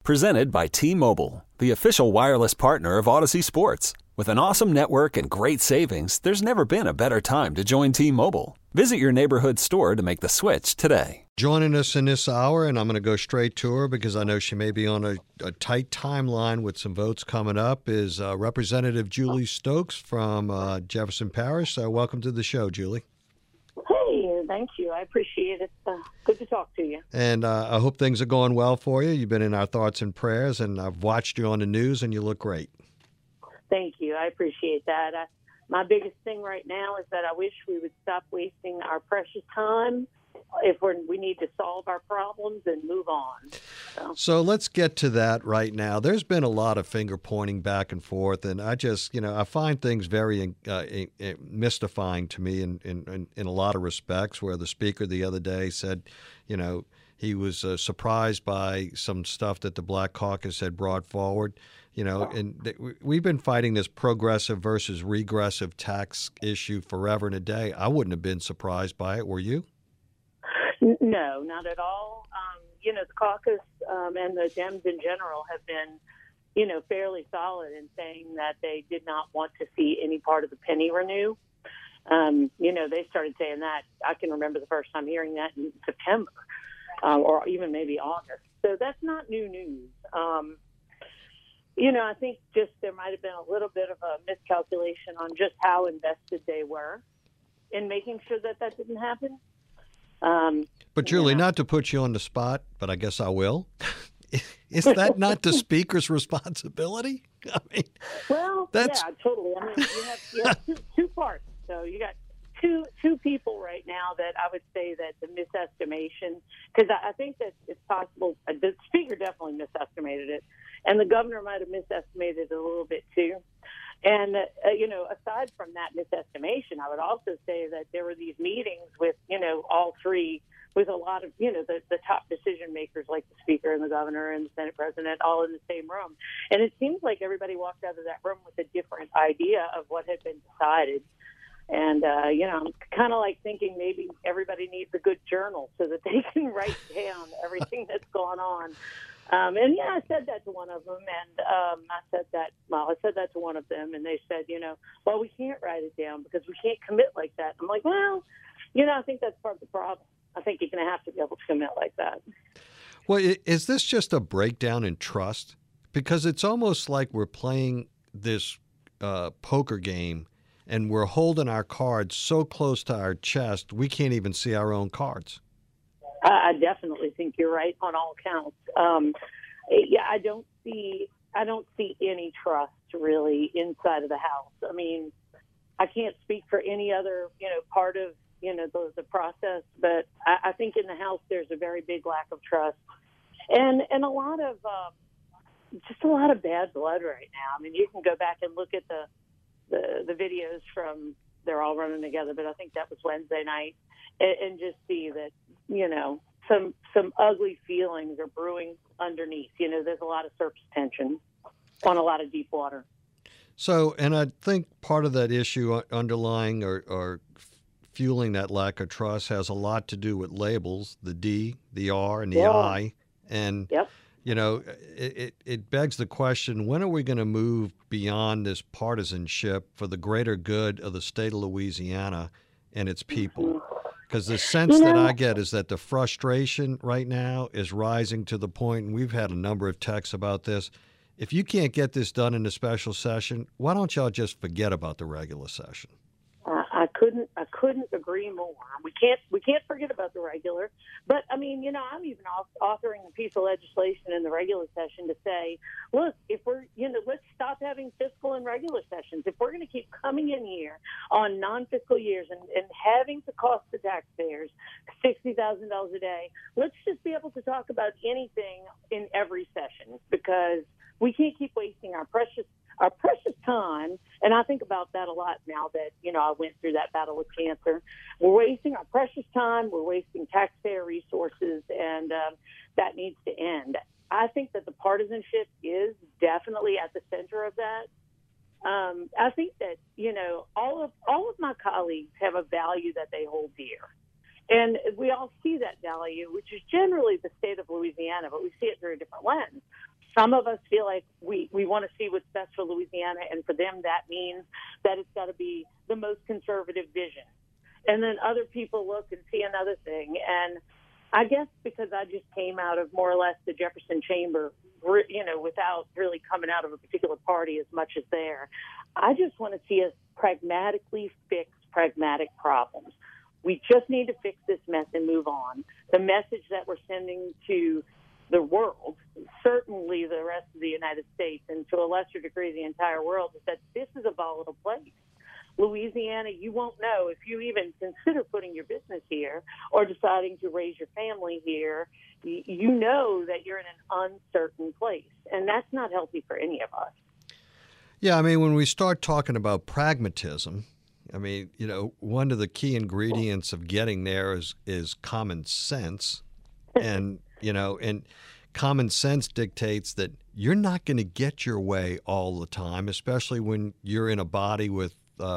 Presented by T-Mobile, the official wireless partner of Odyssey Sports. With an awesome network and great savings, there's never been a better time to join T-Mobile. Visit your neighborhood store to make the switch today. Joining us in this hour, and I'm going to go straight to her because I know she may be on a tight timeline with some votes coming up, is Representative Julie Stokes from Jefferson Parish. Welcome to the show, Julie. Hey, thank you. I appreciate it. Good to talk to you. And I hope things are going well for you. You've been in our thoughts and prayers, and I've watched you on the news, and you look great. Thank you. I appreciate that. My biggest thing right now is that I wish we would stop wasting our precious time if we need to solve our problems and move on. So let's get to that right now. There's been a lot of finger pointing back and forth, and I just, I find things very mystifying to me in a lot of respects, where the speaker the other day said, he was surprised by some stuff that the Black Caucus had brought forward. We've been fighting this progressive versus regressive tax issue forever and a day. I wouldn't have been surprised by it. Were you? No, not at all. The caucus and the Dems in general have been, fairly solid in saying that they did not want to see any part of the penny renew. They started saying that. I can remember the first time hearing that in September or even maybe August. So that's not new news. I think just there might have been a little bit of a miscalculation on just how invested they were in making sure that didn't happen. But Julie, not to put you on the spot, but I guess I will. Is that not the speaker's responsibility? Yeah, totally. You have two parts. So you got two people right now that I would say that the misestimation, because I think that it's possible the speaker definitely misestimated it, and the governor might have misestimated it a little bit too. And, aside from that misestimation, I would also say that there were these meetings with, all three, with a lot of, the top decision makers like the speaker and the governor and the Senate president all in the same room. And it seems like everybody walked out of that room with a different idea of what had been decided. And, I'm kind of like thinking maybe everybody needs a good journal so that they can write down everything that's going on. I said that to one of them, and I said that to one of them, and they said, well, we can't write it down because we can't commit like that. I'm like, well, I think that's part of the problem. I think you're going to have to be able to commit like that. Well, is this just a breakdown in trust? Because it's almost like we're playing this poker game, and we're holding our cards so close to our chest, we can't even see our own cards. I definitely think you're right on all counts. I don't see any trust really inside of the House. I mean, I can't speak for any other, part of, the process, but I think in the House there's a very big lack of trust and a lot of, just a lot of bad blood right now. I mean, you can go back and look at the videos from, they're all running together, but I think that was Wednesday night, and just see that, some ugly feelings are brewing underneath. There's a lot of surface tension on a lot of deep water. So, and I think part of that issue underlying or fueling that lack of trust has a lot to do with labels, the D, the R, and the I. And, yep. It begs the question, when are we going to move beyond this partisanship for the greater good of the state of Louisiana and its people? Because the sense that I get is that the frustration right now is rising to the point, and we've had a number of texts about this, if you can't get this done in a special session, why don't y'all just forget about the regular session? I couldn't agree more. We can't forget about the regular, but I mean, I'm even authoring a piece of legislation in the regular session to say, look, if we're, let's stop having fiscal and regular sessions. If we're going to keep coming in here on non-fiscal years and having to cost the taxpayers $60,000 a day, let's just be able to talk about anything in every session, because we can't keep wasting our precious time. And I think about that a lot now that, I went through that battle with cancer. We're wasting our precious time. We're wasting taxpayer resources, and that needs to end. I think that the partisanship is definitely at the center of that. I think that, all of my colleagues have a value that they hold dear. And we all see that value, which is generally the state of Louisiana, but we see it through a different lens. Some of us feel like we want to see what's best for Louisiana, and for them that means that it's got to be the most conservative vision. And then other people look and see another thing. And I guess because I just came out of more or less the Jefferson Chamber, without really coming out of a particular party as much as there, I just want to see us pragmatically fix pragmatic problems. We just need to fix this mess and move on. The message that we're sending to the world, certainly the rest of the United States, and to a lesser degree the entire world, is that this is a volatile place. Louisiana, you won't know if you even consider putting your business here or deciding to raise your family here. You know that you're in an uncertain place, and that's not healthy for any of us. Yeah, I mean, when we start talking about pragmatism, I mean, one of the key ingredients of getting there is common sense. And, and common sense dictates that you're not going to get your way all the time, especially when you're in a body with,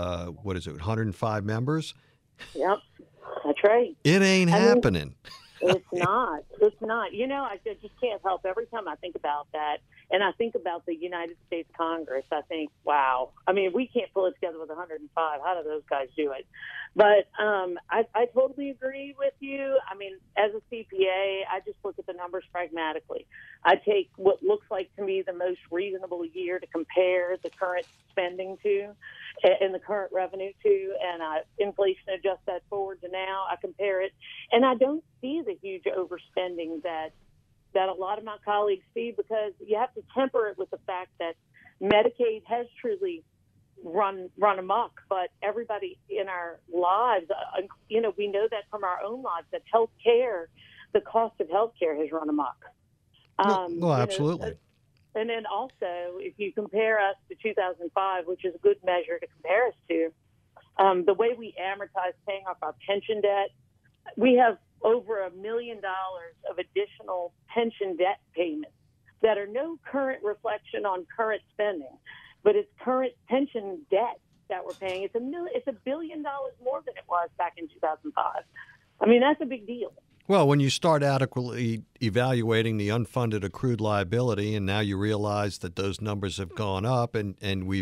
105 members? Yep, that's right. It ain't happening. It's not. It's not. I just can't help every time I think about that. And I think about the United States Congress. I think, wow. I mean, if we can't pull it together with 105, how do those guys do it? But I totally agree with you. I mean, as a CPA, I just look at the numbers pragmatically. I take what looks like to me the most reasonable year to compare the current spending to and the current revenue to, and I inflation adjust that forward to now. I compare it, and I don't see the huge overspending that a lot of my colleagues see, because you have to temper it with the fact that Medicaid has truly run amok, but everybody in our lives, we know that from our own lives, that the cost of healthcare has run amok. Absolutely. And then also, if you compare us to 2005, which is a good measure to compare us to, the way we amortize paying off our pension debt, we have over $1 million of additional pension debt payments that are no current reflection on current spending, but it's current pension debt that we're paying. It's $1 billion more than it was back in 2005. I mean, that's a big deal. Well, when you start adequately evaluating the unfunded accrued liability, and now you realize that those numbers have gone up, and we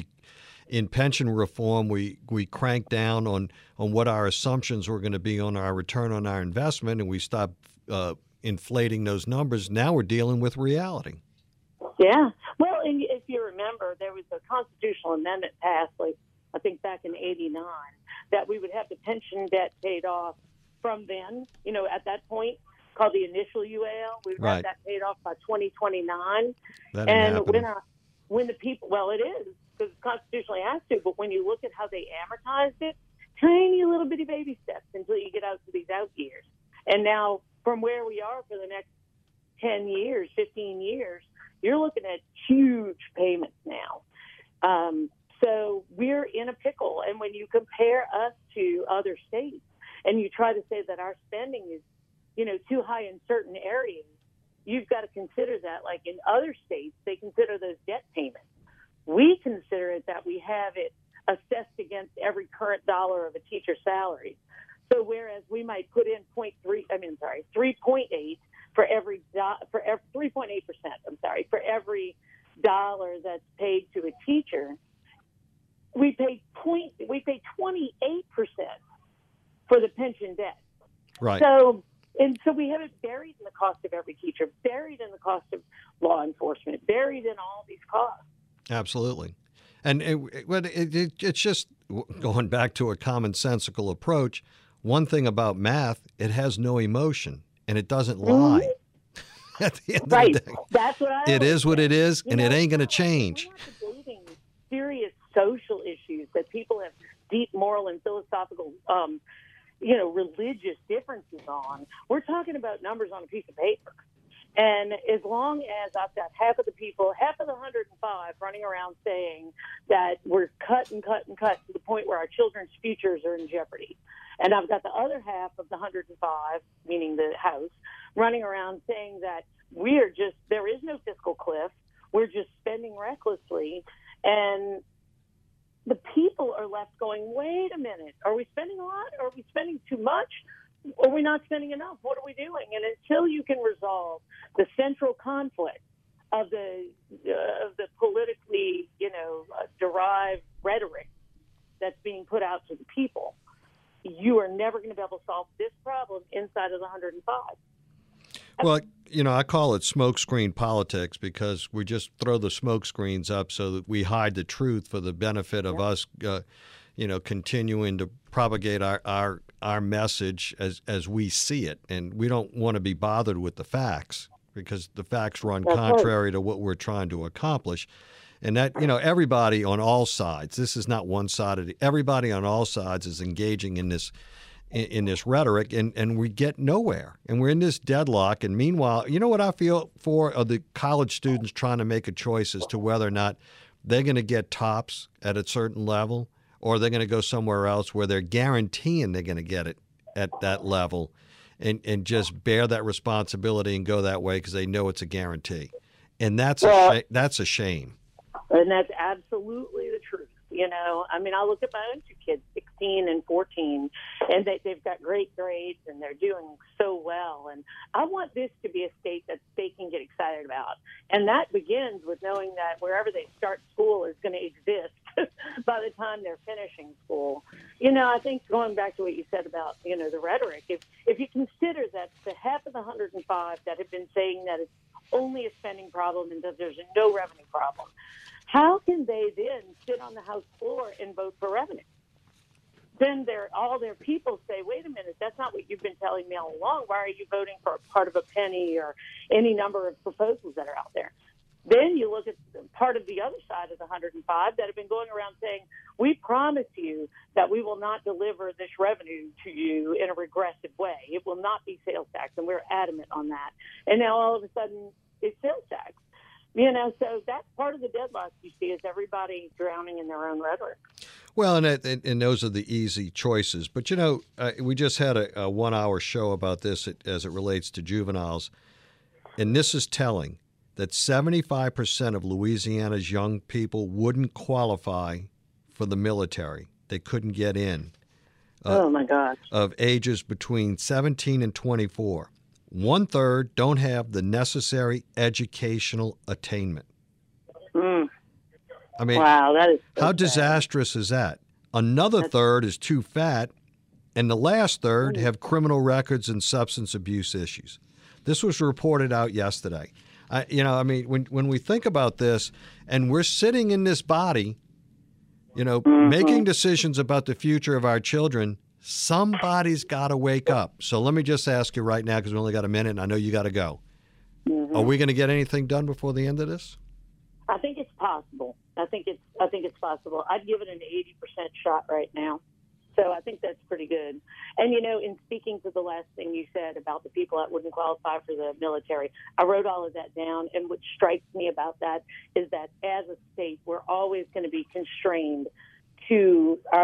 in pension reform, we crank down on what our assumptions were going to be on our return on our investment, and we stop inflating those numbers. Now we're dealing with reality. Yeah. Well, and if you remember, there was a constitutional amendment passed, I think back in '89, that we would have the pension debt paid off from then, at that point, called the initial UAL. We would have that paid off by 2029. And when the people, well, it is, because it constitutionally has to, but when you look at how they amortized it, tiny little bitty baby steps until you get out to these out years. And now, from where we are for the next 10 years, 15 years, you're looking at huge payments now. So we're in a pickle. And when you compare us to other states, and you try to say that our spending is, too high in certain areas, you've got to consider that, like in other states, they consider those debt payments. We consider it that we have it assessed against every current dollar of a teacher's salary. So whereas we might put in 3.8 for every 3.8%, for every dollar that's paid to a teacher, we pay 28% for the pension debt. Right. So we have it buried in the cost of every teacher, buried in the cost of law enforcement, buried in all these costs. Absolutely. And it's just going back to a commonsensical approach. One thing about math, it has no emotion, and it doesn't lie. At the end of the day. That's what I It is what it is, and it ain't going to change. We're not debating serious social issues that people have deep moral and philosophical, religious differences on. We're talking about numbers on a piece of paper. And as long as I've got half of the 105 running around saying that we're cut to the point where our children's futures are in jeopardy, and I've got the other half of the 105, meaning the House, running around saying that there is no fiscal cliff, we're just spending recklessly, and the people are left going, wait a minute, are we spending a lot? Are we spending too much? Are we not spending enough? What are we doing? And until you can resolve the central conflict of the politically, derived rhetoric that's being put out to the people, you are never going to be able to solve this problem inside of the 105. Well, I call it smokescreen politics because we just throw the smoke screens up so that we hide the truth for the benefit of us, continuing to propagate our message as we see it. And we don't want to be bothered with the facts because the facts run contrary to what we're trying to accomplish. And that, everybody on all sides, this is not one-sided, everybody on all sides is engaging in this rhetoric, and we get nowhere. And we're in this deadlock. And meanwhile, you know what I feel for are the college students trying to make a choice as to whether or not they're going to get TOPS at a certain level or they're going to go somewhere else where they're guaranteeing they're going to get it at that level and just bear that responsibility and go that way because they know it's a guarantee. And that's a shame. And that's absolutely the truth. I look at my own two kids, 16 and 14, and they've got great grades and they're doing so well. And I want this to be a state that they can get excited about. And that begins with knowing that wherever they start school is going to exist by the time they're finishing school. I think going back to what you said about, the rhetoric, if you consider that the half of the 105 that have been saying that it's only a spending problem and that there's no revenue problem, how can they then sit on the House floor and vote for revenue? Then all their people say, wait a minute, that's not what you've been telling me all along. Why are you voting for a part of a penny or any number of proposals that are out there? Then you look at part of the other side of the 105 that have been going around saying, we promise you that we will not deliver this revenue to you in a regressive way. It will not be sales tax, and we're adamant on that. And now all of a sudden it's sales tax. So that's part of the deadlock you see is everybody drowning in their own rhetoric. Well, and those are the easy choices. But, we just had a 1-hour show about this as it relates to juveniles. And this is telling that 75% of Louisiana's young people wouldn't qualify for the military. They couldn't get in. Oh, my gosh. Of ages between 17 and 24. 1/3 don't have the necessary educational attainment. I mean, wow, that is so how sad. Disastrous is that? Another third is too fat, and the last third have criminal records and substance abuse issues. This was reported out yesterday. When we think about this, and we're sitting in this body, making decisions about the future of our children, somebody's got to wake up. So let me just ask you right now, because we only got a minute, and I know you got to go. Are we going to get anything done before the end of this? I think it's possible. I think it's possible. I'd give it an 80% shot right now. So I think that's pretty good. And, in speaking to the last thing you said about the people that wouldn't qualify for the military, I wrote all of that down. And what strikes me about that is that as a state, we're always going to be constrained to our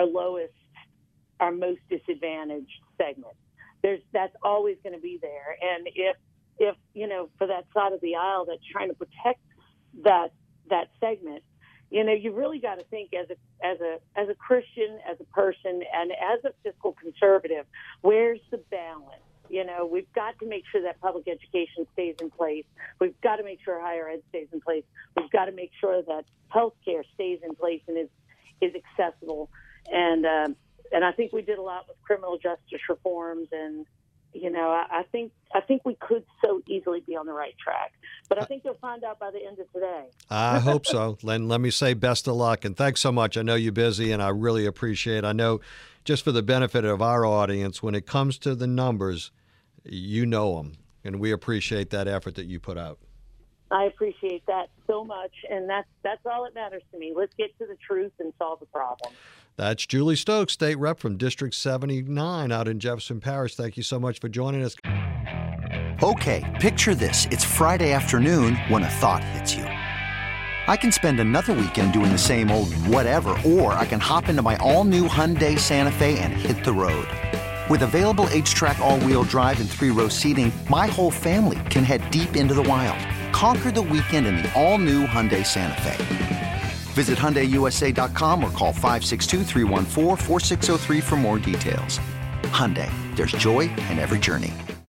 most disadvantaged segment. That's always going to be there. And if for that side of the aisle that's trying to protect that segment, you really got to think as a Christian, as a person, and as a fiscal conservative, where's the balance? We've got to make sure that public education stays in place. We've got to make sure higher ed stays in place. We've got to make sure that health care stays in place and is accessible. And I think we did a lot with criminal justice reforms, and I think we could so easily be on the right track. But I think you'll find out by the end of today. I hope so. Len, let me say best of luck, and thanks so much. I know you're busy, and I really appreciate it. I know just for the benefit of our audience, when it comes to the numbers, you know them, and we appreciate that effort that you put out. I appreciate that so much, and that's all that matters to me. Let's get to the truth and solve the problem. That's Julie Stokes, State Rep from District 79 out in Jefferson Parish. Thank you so much for joining us. Okay, picture this. It's Friday afternoon when a thought hits you. I can spend another weekend doing the same old whatever, or I can hop into my all-new Hyundai Santa Fe and hit the road. With available H-Track all-wheel drive and 3-row seating, my whole family can head deep into the wild. Conquer the weekend in the all-new Hyundai Santa Fe. Visit HyundaiUSA.com or call 562-314-4603 for more details. Hyundai, there's joy in every journey.